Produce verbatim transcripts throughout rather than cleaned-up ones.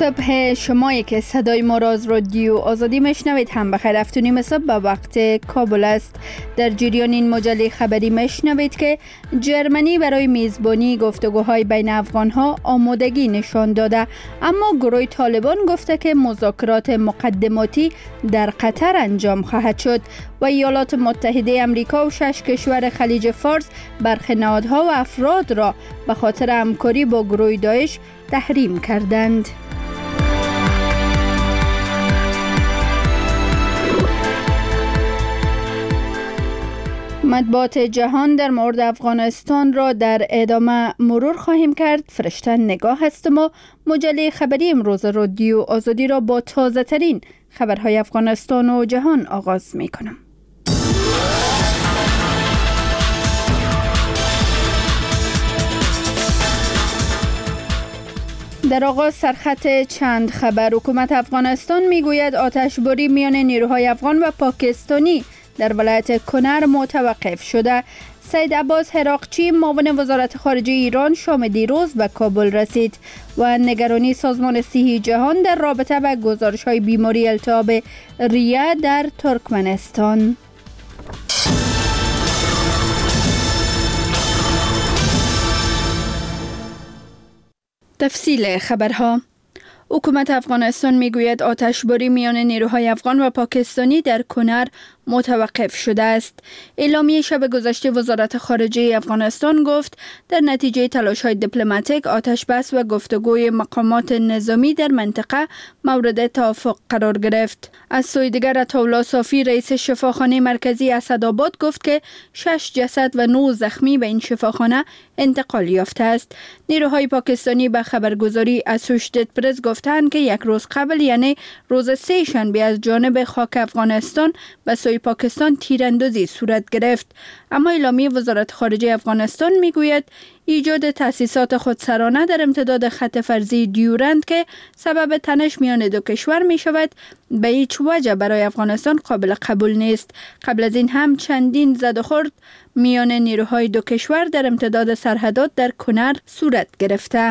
صبح شمایی که صدای ما را از رادیو آزادی مشنوید هم بخیر. هفت و نیم صبح به وقت کابل است. در جریان این مجله خبری مشنوید که جرمنی برای میزبانی گفتگوهای بین افغانها آمادگی نشان داده، اما گروه طالبان گفته که مذاکرات مقدماتی در قطر انجام خواهد شد و ایالات متحده آمریکا و شش کشور خلیج فارس برخی نهادها و افراد را به خاطر همکاری با گروه داعش تحریم کردند. مطبوعات جهان در مورد افغانستان را در ادامه مرور خواهیم کرد. فرشته نگاه هستم و مجله خبری امروز رادیو آزادی را با تازه ترین خبرهای افغانستان و جهان آغاز می کنم. در آغاز سرخط چند خبر. حکومت افغانستان میگوید آتشباری میان نیروهای افغان و پاکستانی در ولایت کنر متوقف شده. سید عباس هراقچی معاون وزارت خارجه ایران شام دیروز به کابل رسید و نگرانی سازمان صحی جهان در رابطه با گزارش‌های بیماری التهاب ریه در ترکمنستان. تفصیل خبرها. حکومت افغانستان میگوید آتشباری میان نیروهای افغان و پاکستانی در کنر متوقف شده است. اعلامیه شب گذشته وزارت خارجه افغانستان گفت در نتیجه تلاش‌های دیپلماتیک آتش بس و گفتگوی مقامات نظامی در منطقه مورد توافق قرار گرفت. از سوی دیگر عطاالله صافی رئیس شفاخانه مرکزی اسدآباد گفت که شش جسد و نه زخمی به این شفاخانه انتقال یافته است. نیروهای پاکستانی به خبرگزاری اسوشیتد پرس گفتند که یک روز قبل یعنی روز سه شنبه از جانب خاک افغانستان به سوی پاکستان تیراندازی صورت گرفت. اما اعلامیه وزارت خارجه افغانستان میگوید ایجاد تأسیسات خودسرانه در امتداد خط فرضی دیورند که سبب تنش میان دو کشور می شود به هیچ وجه برای افغانستان قابل قبول نیست. قبل از این هم چندین زد و خورد میان نیروهای دو کشور در امتداد سرحدات در کنر صورت گرفته.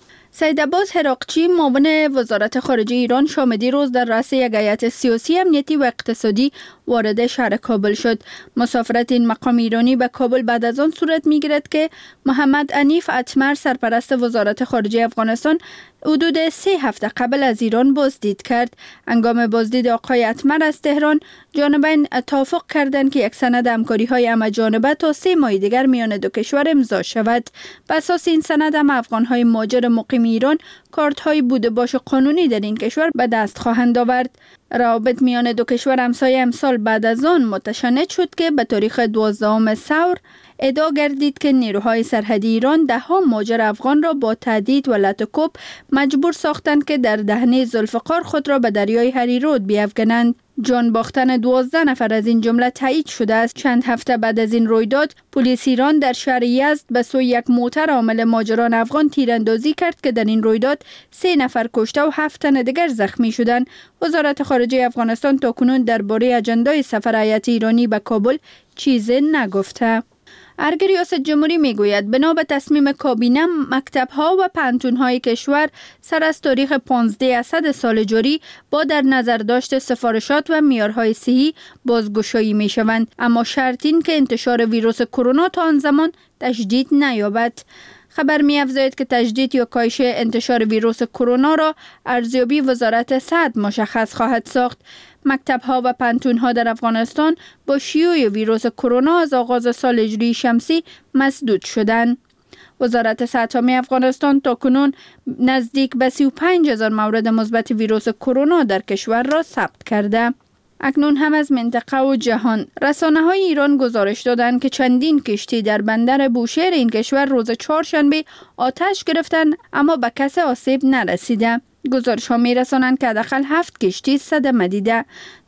سید عباس هراقچی معاون وزارت خارجه ایران شام دیروز در رأس یک هیئت سیاسی امنیتی و اقتصادی وارد شهر کابل شد. مسافرت این مقام ایرانی به کابل بعد از آن صورت می‌گیرد که محمد عنیف اتمر سرپرست وزارت خارجه افغانستان حدود سه هفته قبل از ایران بازدید کرد. هنگام بازدید آقای اتمر از تهران، جانبین توافق کردند که یک سند همکاری‌های همه‌جانبه تا سه ماه دیگر میان دو کشور امضا شود. بر اساس این سند هم افغان‌های مهاجر مقیم ایران کارت‌های بوده باش قانونی در این کشور به دست خواهند آورد. روابط میان دو کشور همسایه امسال بعد از آن متشنج شد که به تاریخ دوازدهم ثور ادعا گردید که نیروهای سرحدی ایران ده ها مهاجر افغان را با تهدید و لطوکوب مجبور ساختند که در دهنه ذوالفقار خود را به دریای هریرود بیفکنند. جان باختن دوازده نفر از این جمله تایید شده است. چند هفته بعد از این رویداد، پلیس ایران در شهر یزد به سوی یک موتر حامل مهاجران افغان تیراندازی کرد که در این رویداد سه نفر کشته و هفت تن دیگر زخمی شدند. وزارت خارجه افغانستان تاکنون درباره اجندای سفر هیئت ایرانی به کابل چیزی نگفته. ارگ ریاست جمهوری میگوید بنا به تصمیم کابینه مکتب‌ها و پانتون‌های کشور سر از تاریخ پانزده اسد سال جاری با در نظر داشت سفارشات و معیارهای صحی بازگشایی میشوند، اما شرط این که انتشار ویروس کرونا تا آن زمان تشدید نیابد. خبر می‌افزاید که تجدید یا کاهش انتشار ویروس کرونا را ارزیابی وزارت صحت مشخص خواهد ساخت. مکتب‌ها و پانتون‌ها در افغانستان با شیوع ویروس کرونا از آغاز سال هجری شمسی مسدود شدند. وزارت صحت عامه افغانستان تاکنون نزدیک به سی و پنج هزار مورد مثبت ویروس کرونا در کشور را ثبت کرده. اکنون هم از منطقه و جهان. رسانه‌های ایران گزارش دادند که چندین کشتی در بندر بوشهر این کشور روز چهارشنبه آتش گرفتند اما به کسی آسیب نرسیده. گزارش‌ها می‌رسانند که حداقل هفت کشتی صدمه دیده.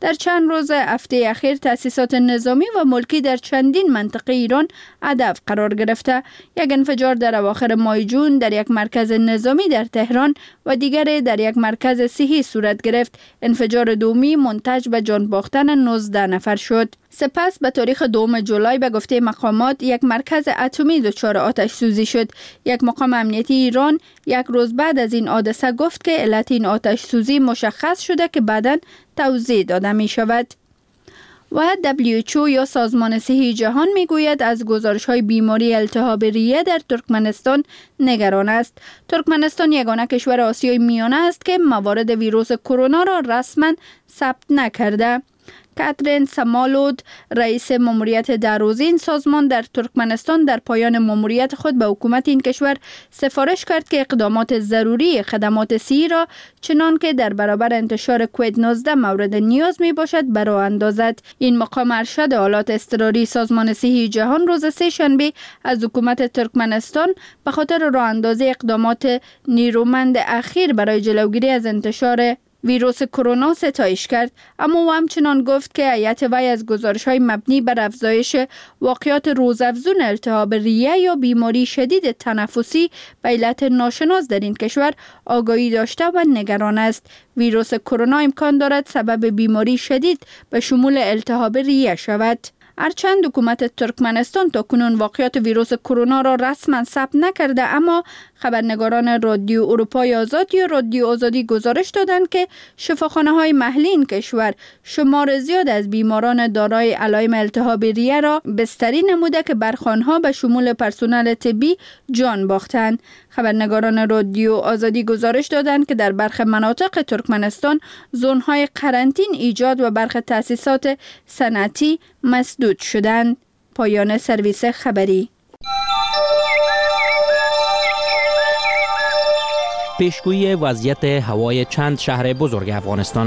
در چند روز هفته اخیر تأسیسات نظامی و ملکی در چندین منطقه ایران هدف قرار گرفته. یک انفجار در اواخر ماه جون در یک مرکز نظامی در تهران و دیگر در یک مرکز صحی صورت گرفت. انفجار دومی منتج به جان باختن نوزده نفر شد. سپس به تاریخ دوم جولای به گفته مقامات یک مرکز اتمی دچار آتش سوزی شد. یک مقام امنیتی ایران یک روز بعد از این حادثه گفت که علت این آتش سوزی مشخص شده که بعداً توضیح داده می شود. و دبلیو اچ او یا سازمان صحی جهان می گوید از گزارش های بیماری التهاب ریه در ترکمنستان نگران است. ترکمنستان یگانه کشور آسیای میانه است که موارد ویروس کرونا را رسما ثبت نکرده. کاترین سمالود رئیس ماموریت در روزه این سازمان در ترکمنستان در پایان ماموریت خود به حکومت این کشور سفارش کرد که اقدامات ضروری خدمات صحی را چنان که در برابر انتشار کووید نوزده مورد نیاز می باشد برآ اندازد. این مقام ارشد حالات اضطراری سازمان صحی جهان روز سه شنبه از حکومت ترکمنستان به خاطر راه اندازی اقدامات نیرومند اخیر برای جلوگیری از انتشار ویروس کرونا ستایش کرد، اما او همچنان گفت که هیئت وی از گزارش‌های مبنی بر افزایش واقعات روزافزون التهاب ریه یا بیماری شدید تنفسی به علت ناشناس در این کشور آگاهی داشته و نگران است. ویروس کرونا امکان دارد سبب بیماری شدید به شمول التهاب ریه شود. هرچند حکومت ترکمنستان تا کنون واقعات ویروس کرونا را رسما ثبت نکرده، اما خبرنگاران رادیو اروپای آزاد یا رادیو آزادی گزارش دادند که شفاخانه‌های محلی این کشور شمار زیاد از بیماران دارای علائم التهاب ریه را بستری نموده که برخی آنها به شمول پرسنل طبی جان باختند. خبرنگاران رادیو آزادی گزارش دادند که در برخی مناطق ترکمنستان زون‌های قرنطین ایجاد و برخی تأسیسات صنعتی مسدود شدند. پایان سرویس خبری. پیشگویی وضعیت هوای چند شهر بزرگ افغانستان.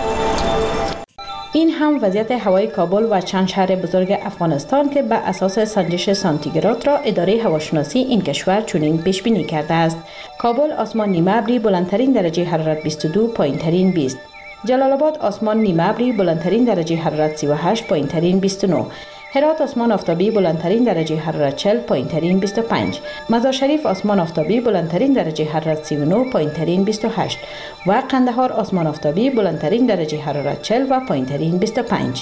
این هم وضعیت هوای کابل و چند شهر بزرگ افغانستان که بر اساس سنجش سانتیگراد را اداره هواشناسی این کشور چنین پیش بینی کرده است. کابل آسمان نیمه ابری بلندترین درجه حرارت بیست و دو، پایینترین بیست. جلال آباد آسمان نیمه ابری بلندترین درجه حرارت سی و هشت، پایینترین بیست و نه. هرات آسمان آفتابی بلندترین درجه حرارت چهل، پایینترین بیست و پنج. مزار شریف آسمان آفتابی بلندترین درجه حرارت سی و نه، پایینترین بیست و هشت و قندهار آسمان آفتابی بلندترین درجه حرارت چهل و پایینترین بیست و پنج.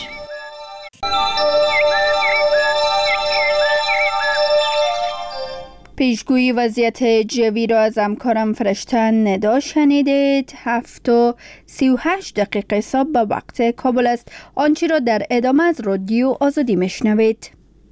پیشگویی وضعیت جوی را از همکارم فرشته ندا شنیدید. هفت و سی و هشت دقیقه صبح به وقت کابل است. آنچه را در ادامه از رادیو آزادی میشنوید.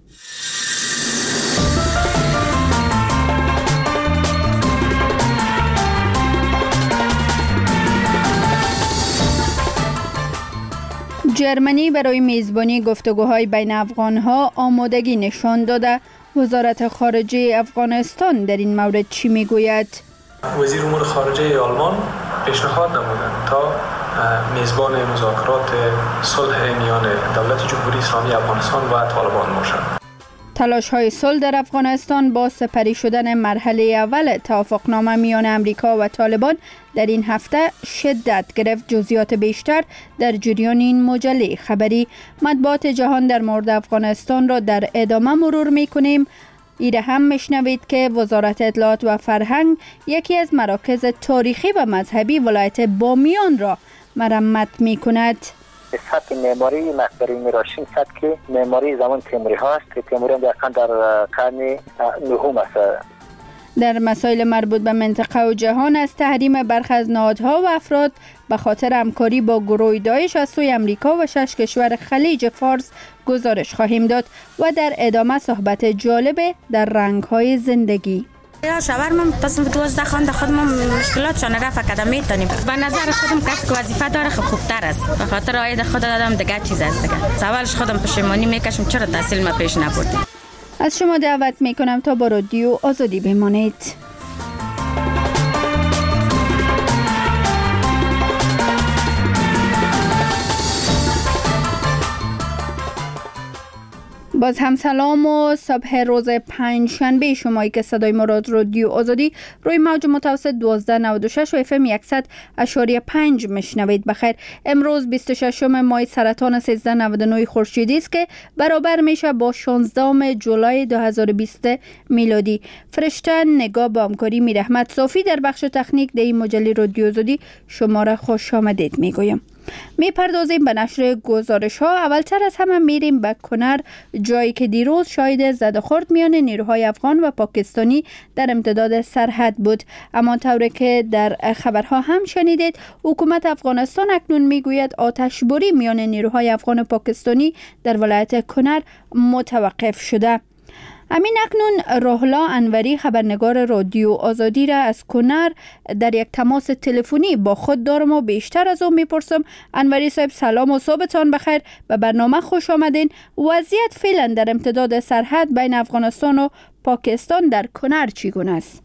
جرمنی برای میزبانی گفتگوهای بین افغانها آمادگی نشان داده. وزارت خارجه افغانستان در این مورد چی میگوید؟ وزیر امور خارجه آلمان پیشنهاد نمودند تا میزبان مذاکرات صلح میان دولت جمهوری اسلامی افغانستان و طالبان باشد. تلاش های صلح در افغانستان با سپری شدن مرحله اول توافقنامه میان امریکا و طالبان در این هفته شدت گرفت. جزئیات بیشتر در جریان این مجله خبری. مطبوعات جهان در مورد افغانستان را در ادامه مرور میکنیم. ایره هم میشنوید که وزارت اطلاعات و فرهنگ یکی از مراکز تاریخی و مذهبی ولایت بامیان را مرمت میکند. سطح معماری مقبره میراشین سطح معماری زمان تیموری هاست که تیموریان دقیقا در قرن نهم است. در مسائل مربوط به منطقه و جهان از تحریم برخی از نهادها و افراد به خاطر همکاری با گروه داعش از سوی امریکا و شش کشور خلیج فارس گزارش خواهیم داد و در ادامه صحبت جالب در رنگ‌های زندگی. یا شاور ما تصمیم دوازده خانده خود ما مشکلات شان رفع اکادمی تانیم. به نظر خودم کس که وظیفه داره خب خوبتر است. به خاطر آید خود دادم دیگه چیز است دیگه. سوالش خودم پشیمانی میکشم چرا تحصیل ما پیش نبردیم. از شما دعوت میکنم تا با رادیو آزادی بمانید. باز هم سلام و صبح روز پنج شنبه شمایی که صدای ما را رادیو آزادی روی موج متوسط دوازده نود و شش و اف ام صد اشاری پنج میشنوید. بخیر. امروز بیست و ششم ماه سرطان سیزده نود و نه خورشیدی است که برابر میشه با شانزدهم جولای دو هزار و بیست میلادی. فرشته نگاه با همکاری میر احمد صافی در بخش تکنیک در این مجله رادیو آزادی شما را خوش آمدید میگویم. می پردازیم به نشر گزارش ها. اولتر از همه میریم به کنر، جایی که دیروز شاهد زد و خورد میان نیروهای افغان و پاکستانی در امتداد سرحد بود. اما طوری که در خبرها هم شنیدید، حکومت افغانستان اکنون میگوید آتشباری میان نیروهای افغان و پاکستانی در ولایت کنر متوقف شده. امین اکنون روحلا انوری خبرنگار رادیو آزادی را از کنر در یک تماس تلفنی با خود دارم و بیشتر از او میپرسم. انوری صاحب سلام و صبحتان بخیر، به برنامه خوش آمدین. وضعیت فعلا در امتداد سرحد بین افغانستان و پاکستان در کنر چگونه است؟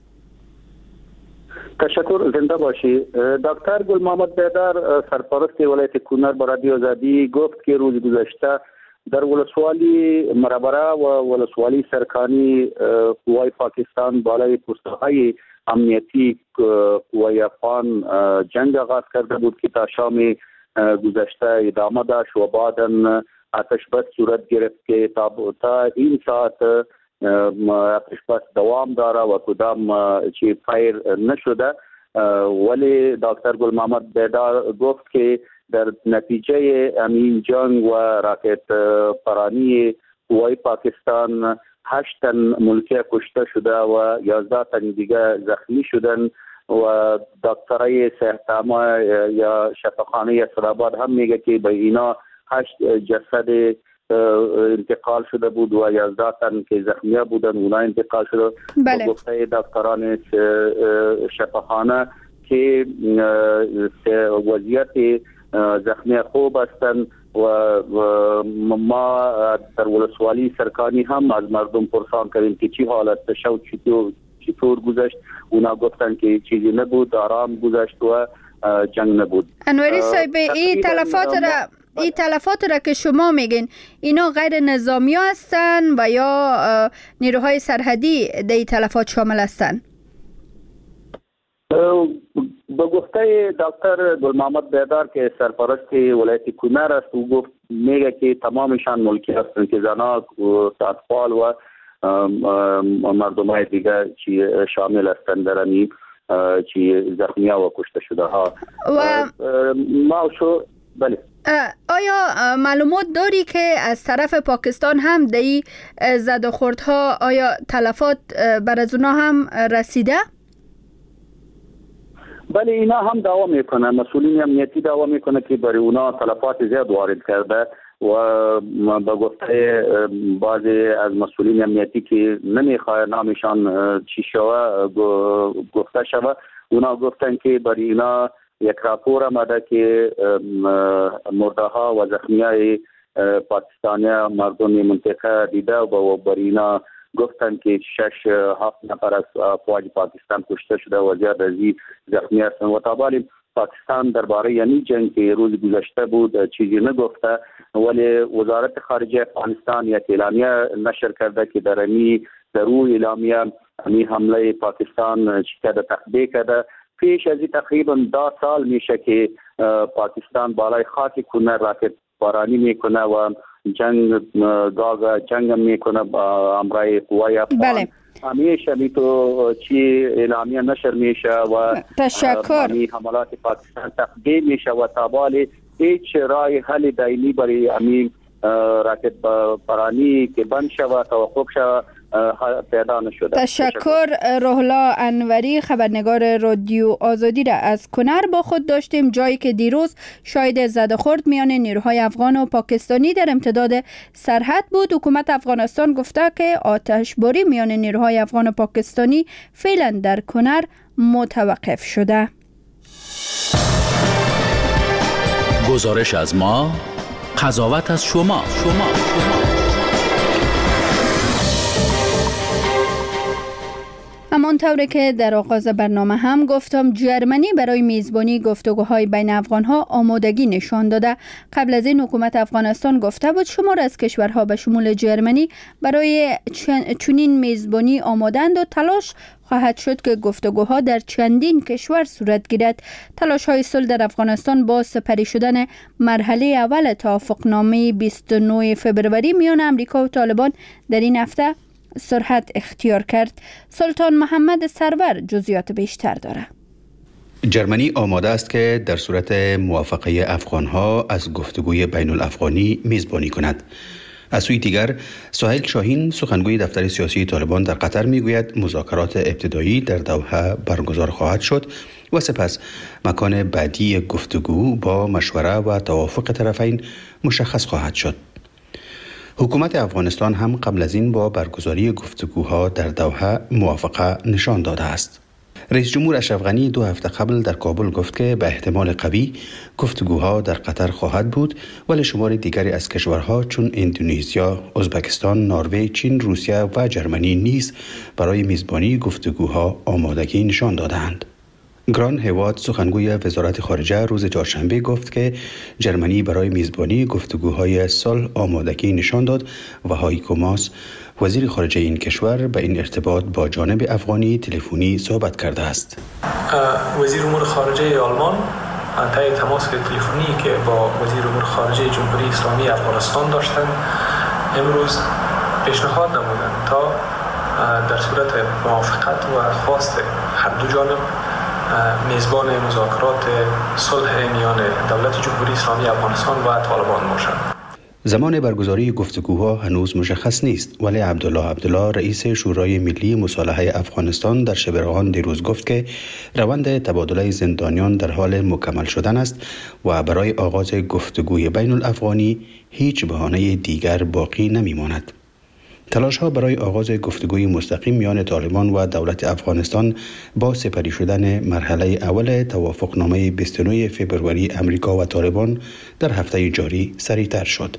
تشکر، زنده باشی. دکتر گل محمد بیدار سرپرست ولایت کنر با رادیو آزادی گفت که روز گذشته در ولسوالی مربرا و ولسوالی سرکانی قوای پاکستان بالای پست‌های امنیتی قوای افغان جنگ آغاز کرده بود که تا شام گذشته ادامه داشت و بعداً آتش بس صورت گرفت که تا این ساعت آتش بس دوام داره و کدام چی فایر نشده. ولی دکتر گل محمد بیدار گفت که در نتیجه امین جنگ و راکت پرانی قوای پاکستان هشت تن ملکی کشته شده و یازده تن دیگه زخمی شدن و دکترای صحت‌عامه یا شفاخانه اسلام‌آباد هم میگه که به اینا هشت جسد انتقال شده بود و یازده تن که زخمی بودن اونا انتقال شده. بله. گفته دکتران شفاخانه که وضعیت زخمی خوب هستند و ما در ولسوالی سرکانی هم از مردم پرسان کردیم که چی حالت شو چطور چطور گذشت. اونا گفتن که چیزی نبود، آرام گذشت و جنگ نبود. انوری صاحب، این تلفات را این تلفات را که شما میگین اینا غیر نظامی هستن و یا نیروهای سرحدی در این تلفات شامل هستن؟ به گفته دکتر گل محمد بیدار که سرپرست ولایت کنر است، او گفت میگه که تمامشان ملکی هستند که زنان و اطفال و مردمای دیگه چی شامل هستند در این چی زخمی ها و کشته شده ها. و ما شو بله. آیا معلومات داری که از طرف پاکستان هم در این زد و خوردها آیا تلفات بر از اونا هم رسیده؟ بله، اینا هم دعوا میکنه، مسئولین امنیتی دعوا میکنه که برای اونا تلفات زیاد وارد کرده و به گفته بعضی از مسئولین امنیتی که نمیخواه نامشان چی شوه گفته شوه، اونا گفتن که برای اینا یک راپور آمده که مرده ها و زخمی های پاکستانی مردم منطقه دیده و برای اینا گفتن که شش هفت نفر از افواج پاکستان کشته شده و زیاد از این زخمی هستند و تابعاً پاکستان درباره یعنی جنگ که روز گذشته بود چیزی نگفته، ولی وزارت خارجه افغانستان یک اعلامیه نشر کرده که در امی در روی اعلامیه امی حمله پاکستان شکست تخبیه کرده. پیش از این تقریبا ده سال میشه که پاکستان بالای خاک کنر راکت بارانی میکنه و جنگ گاگا جنگ میکنه با امرای قوای افغان. بله. همیشه می تو چی اعلامیه نشر میشه و تشکر. حملات پاکستان تقدیم میشه و تابالی هیچ رای حل دائمی برای امین راکت بارانی که بند شود توقف شود پیدا نشده. تشکر. روحلا انوری خبرنگار رادیو آزادی را از کنر با خود داشتیم، جایی که دیروز شاهد زد و خورد میان نیروهای افغان و پاکستانی در امتداد سرحد بود. حکومت افغانستان گفته که آتشباری میان نیروهای افغان و پاکستانی فعلا در کنر متوقف شده. گزارش از ما، قضاوت از شما. شما شما همانطور که در آغاز برنامه هم گفتم، جرمنی برای میزبانی گفتگوهای بین افغانها آمادگی نشان داده. قبل از این حکومت افغانستان گفته بود شمار از کشورها به شمول جرمنی برای چنین میزبانی آمادند و تلاش خواهد شد که گفتگوها در چندین کشور صورت گیرد. تلاش های صلح در افغانستان با سپری شدن مرحله اول توافقنامه بیست و نه فبروری میان امریکا و طالبان در این هفته سرعت اختیار کرد. سلطان محمد سرور جزئیات بیشتر داره. جرمنی آماده است که در صورت موافقه افغانها از گفتگوی بین الافغانی میزبانی کند. از سوی دیگر سهیل شاهین سخنگوی دفتر سیاسی طالبان در قطر میگوید مذاکرات ابتدایی در دوحه برگزار خواهد شد و سپس مکان بعدی گفتگو با مشوره و توافق طرفین مشخص خواهد شد. حکومت افغانستان هم قبل از این با برگزاری گفتگوها در دوحه موافقه نشان داده است. رئیس جمهور اشرف غنی دو هفته قبل در کابل گفت که به احتمال قوی گفتگوها در قطر خواهد بود، ولی شمار دیگری از کشورها چون اندونزیا، ازبکستان، نروژ، چین، روسیه و جرمنی نیز برای میزبانی گفتگوها آمادگی نشان دادند. گران هیواد سخنگوی وزارت خارجه روز چهارشنبه گفت که جرمنی برای میزبانی گفتگوهای صلح آمادگی نشان داد و هایکو ماس وزیر خارجه این کشور به این ارتباط با جانب افغانی تلفنی صحبت کرده است. وزیر امور خارجه آلمان طی تماس تلفنی که با وزیر امور خارجه جمهوری اسلامی افغانستان داشتند امروز پیشنهاد نمودند تا در صورت موافقت و خواست هر دو جانب میزبان مذاکرات صلح میان دولت جمهوری اسلامی افغانستان و طالبان باشند. زمان برگزاری گفتگوها هنوز مشخص نیست، ولی عبدالله عبدالله رئیس شورای ملی مصالحه افغانستان در شبرغان دیروز گفت که روند تبادله زندانیان در حال مکمل شدن است و برای آغاز گفتگوی بین الافغانی هیچ بهانه دیگر باقی نمیماند. تلاش ها برای آغاز گفتگوی مستقیم میان طالبان و دولت افغانستان با سپری شدن مرحله اول توافقنامه بیست و نه فبروری امریکا و طالبان در هفته جاری سریعتر شد.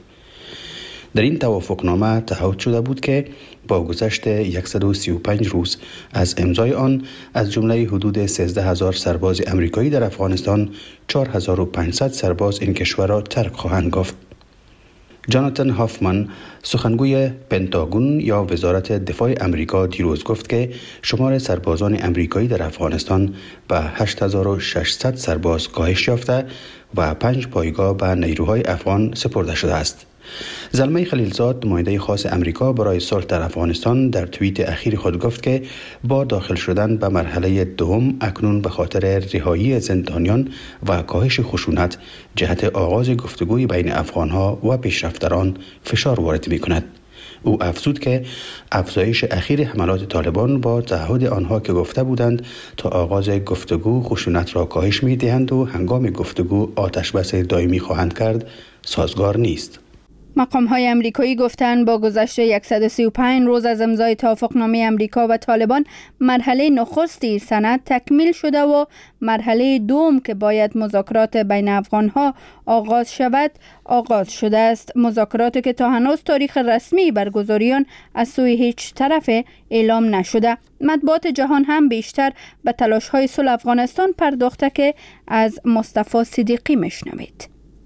در این توافقنامه تعهد شده بود که با گذشت صد و سی و پنج روز از امضای آن از جمله حدود سیزده هزار سرباز امریکایی در افغانستان چهار هزار و پانصد سرباز این کشور را ترک خواهند گفت. جاناتان هافمن سخنگوی پنتاگون یا وزارت دفاع امریکا دیروز گفت که شمار سربازان امریکایی در افغانستان به هشت هزار و ششصد سرباز کاهش یافته و پنج پایگاه به نیروهای افغان سپرده شده است. زلمه خلیلزاد نماینده خاص امریکا برای صلح در افغانستان در توییت اخیر خود گفت که با داخل شدن به مرحله دوم اکنون به خاطر رهایی زندانیان و کاهش خشونت جهت آغاز گفتگوی بین افغانها و پیشرفتران فشار وارد می کند. او افزود که افزایش اخیر حملات طالبان با تعهد آنها که گفته بودند تا آغاز گفتگو خشونت را کاهش می دهند و هنگام گفتگو آتش بس دائمی خواهند کرد سازگار نیست. مقام های امریکایی گفتند با گذشت صد و سی و پنج روز از امضای توافقنامه امریکا و طالبان مرحله نخست این سند تکمیل شده و مرحله دوم که باید مذاکرات بین افغانها آغاز شود آغاز شده است. مذاکراتی که تا هنوز تاریخ رسمی برگزاری آن از سوی هیچ طرف اعلام نشده. مطبوعات جهان هم بیشتر به تلاش های صلح افغانستان پرداخته که از مصطفی صدیقی میشنوید.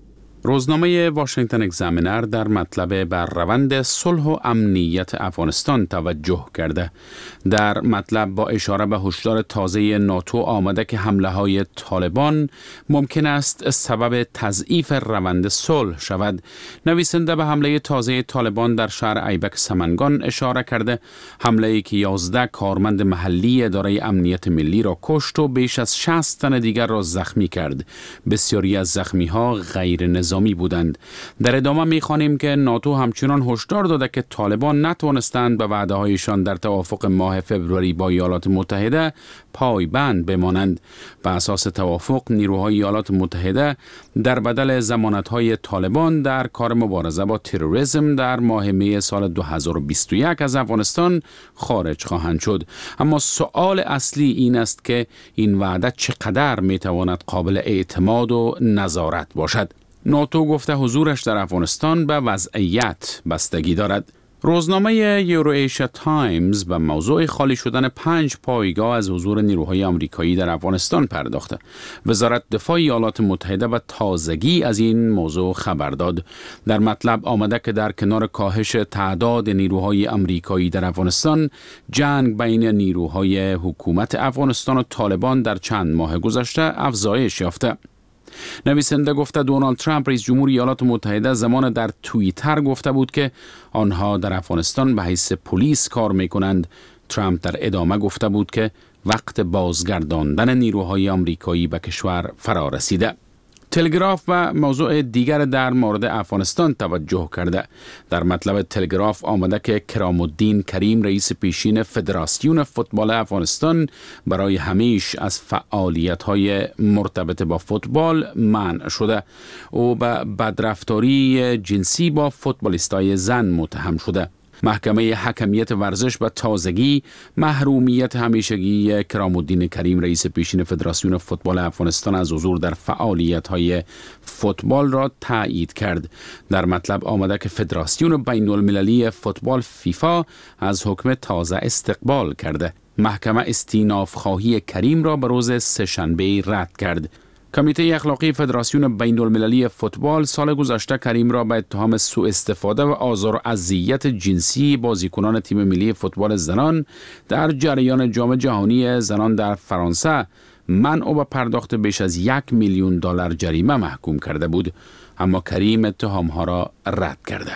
روزنامه واشنگتن اگزامینر در مطلب بر روند صلح و امنیت افغانستان توجه کرده. در مطلب با اشاره به هشدار تازه ناتو آمده که حمله های طالبان ممکن است سبب تضعیف روند صلح شود. نویسنده به حمله تازه طالبان در شهر ایبک سمنگان اشاره کرده، حمله‌ای که یازده کارمند محلی اداره امنیت ملی را کشت و بیش از شصت تن دیگر را زخمی کرد. بسیاری از زخمی ها غیر نظامی بودند. در ادامه می‌خوانیم که ناتو همچنان هشدار داده که طالبان نتوانستند به وعده‌هایشان در توافق ماه فبروری با ایالات متحده پایبند بمانند. بر اساس توافق نیروهای ایالات متحده در بدل ضمانت‌های طالبان در کار مبارزه با تروریسم در ماه می سال دو هزار و بیست و یک از افغانستان خارج خواهند شد. اما سوال اصلی این است که این وعده چقدر می‌تواند قابل اعتماد و نظارت باشد. ناتو گفته حضورش در افغانستان به وضعیت بستگی دارد. روزنامه یوروایشیا تایمز به موضوع خالی شدن پنج پایگاه از حضور نیروهای آمریکایی در افغانستان پرداخته. وزارت دفاع ایالات متحده به تازگی از این موضوع خبر داد. در مطلب آمده که در کنار کاهش تعداد نیروهای آمریکایی در افغانستان، جنگ بین نیروهای حکومت افغانستان و طالبان در چند ماه گذشته افزایش یافته. نویسنده گفته دونالد ترامپ رئیس جمهور ایالات متحده زمان در توییتر گفته بود که آنها در افغانستان به حیث پلیس کار می کنند. ترامپ در ادامه گفته بود که وقت بازگرداندن نیروهای آمریکایی به کشور فرا رسیده. تلگراف و موضوع دیگر در مورد افغانستان توجه کرده. در مطلب تلگراف آمده که کرام الدین کریم رئیس پیشین فدراسیون فوتبال افغانستان برای همیشه از فعالیت‌های مرتبط با فوتبال منع شده. او به بدرفتاری جنسی با فوتبالیستای زن متهم شده. محکمه حکمیت ورزش به تازگی محرومیت همیشگی کرام الدین کریم رئیس پیشین فدراسیون فوتبال افغانستان از حضور در فعالیت‌های فوتبال را تایید کرد. در مطلب آمده که فدراسیون بین المللی فوتبال فیفا از حکم تازه استقبال کرده. محکمه استیناف خواهی کریم را به روز سه‌شنبه رد کرد. کمیته اخلاقی فدراسیون بین المللی فوتبال سال گذشته کریم را به اتهام سوء استفاده و آزار و اذیت جنسی بازیکنان تیم ملی فوتبال زنان در جریان جام جهانی زنان در فرانسه منع و پرداخت بیش از یک میلیون دلار جریمه محکوم کرده بود، اما کریم اتهامها را رد کرده.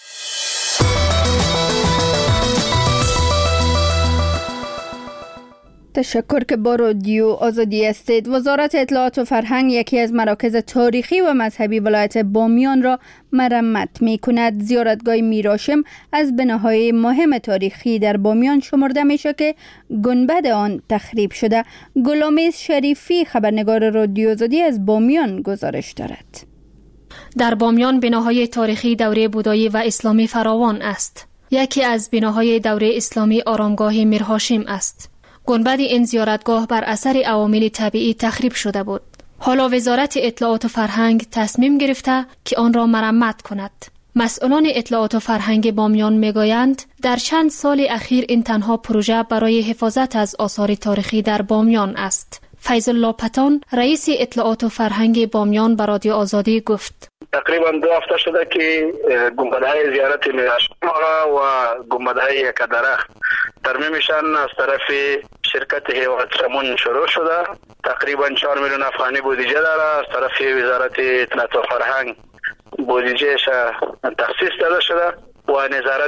تشکر که با رادیو آزادی هستید. وزارت اطلاعات و فرهنگ یکی از مراکز تاریخی و مذهبی ولایت بامیان را مرمت می کند. زیارتگاه میرهاشم از بناهای مهم تاریخی در بامیان شمرده می شود که گنبد آن تخریب شده. گلامیز شریفی خبرنگار رادیو آزادی از بامیان گزارش دارد. در بامیان بناهای تاریخی دوره بودایی و اسلامی فراوان است. یکی از بناهای دوره اسلامی آرامگاه میرهاشم است. گنبد این زیارتگاه بر اثر عوامل طبیعی تخریب شده بود. حالا وزارت اطلاعات و فرهنگ تصمیم گرفته که آن را مرمت کند. مسئولان اطلاعات و فرهنگ بامیان میگویند در چند سال اخیر این تنها پروژه برای حفاظت از آثار تاریخی در بامیان است. فیض الله پتان رئیس اطلاعات و فرهنگ بامیان به رادیو آزادی گفت: تقریبا دو هفته شده که گنبدهای زیارت میرهاشم و گنبدهای یکدرخت ترمیمشان از طرف شرکت هیواد سمون شروع شده. تقریبا چهار میلیون افغانی بودجه داره. از طرف وزارت اطلاعات و فرهنگ بودجهش تخصیص داده شده و نظارت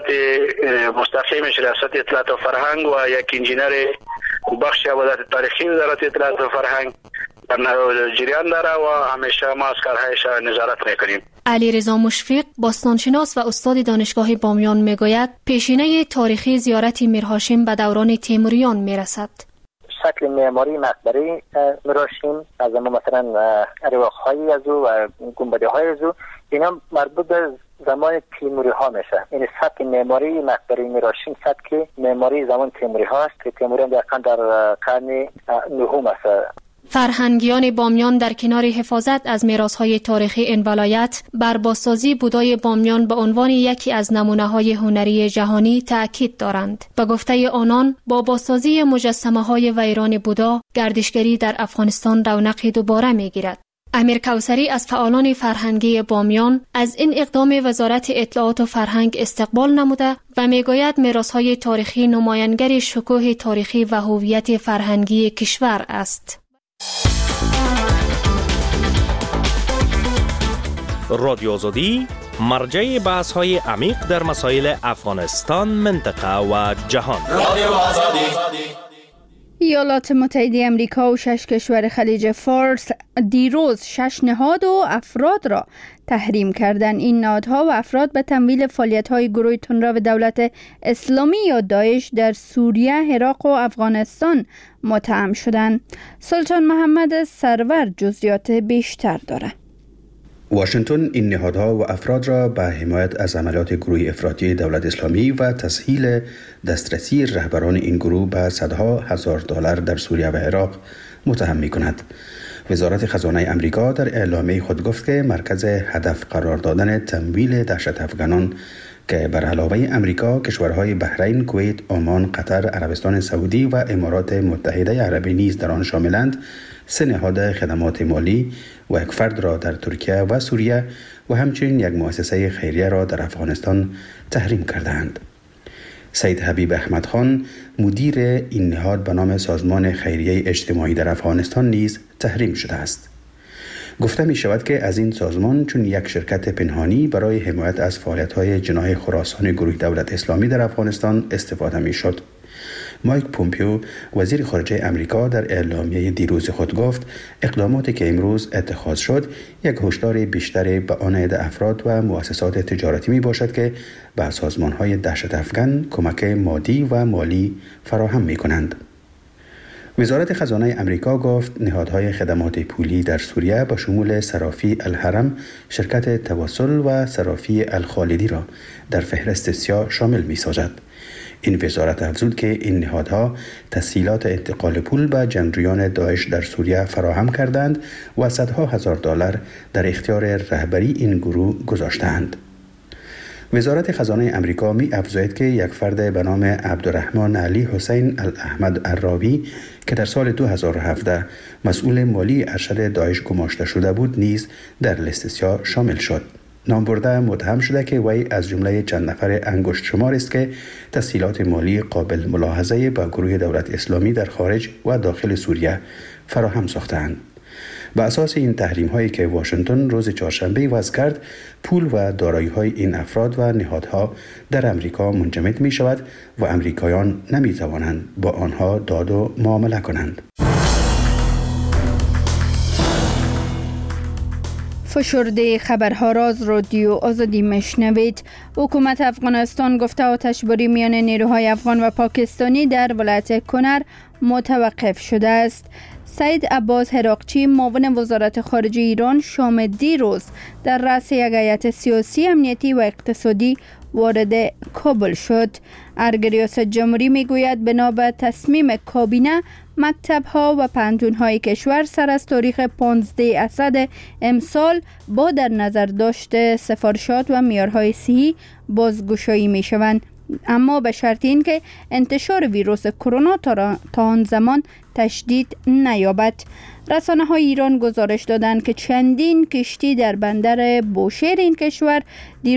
مستقیمش ریاست اطلاعات و فرهنگ و یک انجینر بخش عبادت تاریخی وزارت اطلاعات و فرهنگ در جریان داره و همیشه ما از کارهایش نظارت میکنیم. علی رضا مشفق باستانشناس و استاد دانشگاه بامیان میگوید پیشینه تاریخی زیارت میرهاشم به دوران تیموریان میرسد. شکل معماری مقبره میرهاشم از مثلا رواق‌هایی از او و گنبده‌های از او اینا مربوط به زمان تیموری ها میشه. این سبک معماری مقبره میرهاشم سبک معماری زمان تیموری ها است که تیموریان دقیقاً در قرن نهم است. فرهنگیان بامیان در کنار حفاظت از میراث‌های تاریخی این ولایت بر بازسازی بودای بامیان به عنوان یکی از نمونه‌های هنری جهانی تأکید دارند. به گفته آنان با بازسازی مجسمه‌های ویران بودا گردشگری در افغانستان رونق دوباره می‌گیرد. امیر کوثری از فعالان فرهنگی بامیان از این اقدام وزارت اطلاعات و فرهنگ استقبال نموده و میگوید میراث‌های تاریخی نمایانگر شکوه تاریخی و هویت فرهنگی کشور است. رادیو آزادی مرجع بحث‌های عمیق در مسائل افغانستان، منطقه و جهان. رادیو آزادی. ایالات متحده امریکا و شش کشور خلیج فارس دیروز شش نهاد و افراد را تحریم کردند. این نهادها و افراد به تمویل فعالیت‌های گروه تندرو دولت اسلامی یا داعش در سوریه، عراق و افغانستان متهم شدند. سلطان محمد سرور جزئیات بیشتر دارد. واشنگتن این نهادها و افراد را به حمایت از عملیات گروه افراطی دولت اسلامی و تسهیل دسترسی رهبران این گروه به صدها هزار دلار در سوریه و عراق متهم می کند. وزارت خزانه امریکا در اعلامیه خود گفت که مرکز هدف قرار دادن تمویل دهشت افغانان که بر علاوه امریکا کشورهای بحرین، کویت، عمان، قطر، عربستان سعودی و امارات متحده عربی نیز در آن شاملند، سه نهاد خدمات مالی و یک فرد را در ترکیه و سوریه و همچنین یک مؤسسه خیریه را در افغانستان تحریم کردند. سید حبیب احمد خان مدیر این نهاد به نام سازمان خیریه اجتماعی در افغانستان نیز تحریم شده است. گفته می شود که از این سازمان چون یک شرکت پنهانی برای حمایت از فعالیت‌های جناح خراسان گروه دولت اسلامی در افغانستان استفاده می شد. مایک پومپیو وزیر خارجه امریکا در اعلامیه دیروز خود گفت اقداماتی که امروز اتخاذ شد یک هشدار بیشتر به آن عده افراد و مؤسسات تجارتی می باشد که به سازمان‌های دهشت افغان کمک مادی و مالی فراهم می کنند. وزارت خزانه امریکا گفت نهادهای خدمات پولی در سوریه به شمول صرافی الحرم، شرکت توسل و صرافی الخالدی را در فهرست سیاه شامل می سازد. این وزارت افزود که این نهادها تسهیلات انتقال پول به جنگجویان داعش در سوریه فراهم کردند و صدها هزار دلار در اختیار رهبری این گروه گذاشتند. وزارت خزانه امریکا می افزاید که یک فرد به نام عبدالرحمن علی حسین الاحمد عراوی که در سال دو هزار و هفده مسئول مالی ارشد داعش گماشته شده بود نیز در لیست سیاه شامل شد. نام برده متهم شده که وی از جمله چند نفر انگشت شمار است که تسهیلات مالی قابل ملاحظه به گروه دولت اسلامی در خارج و داخل سوریه فراهم ساختند. به اساس این تحریم هایی که واشنگتن روز چهارشنبه وضع کرد، پول و دارایی های این افراد و نهادها در امریکا منجمد می شود و امریکایان نمی توانند با آنها داد و معامله کنند. فشرده خبرها را از رادیو آزادی میشنوید. حکومت افغانستان گفته آتشباری میان نیروهای افغان و پاکستانی در ولایت کنر متوقف شده است. سید عباس هراقچی معاون وزارت خارجه ایران شام دیروز در رأس یک هیئت سیاسی، امنیتی و اقتصادی وارد کابل شد. ارگ ریاست جمهوری میگوید بنا به تصمیم کابینه مکتب‌ها و پنجون‌های کشور سر از تاریخ پانزده اسد امسال با در نظر داشت سفارشات و معیارهای صحی بازگشایی می‌شوند، اما به شرط اینکه انتشار ویروس کرونا تا آن زمان تشدید نیابد. رسانه‌های ایران گزارش دادند که چندین کشتی در بندر بوشهر این کشور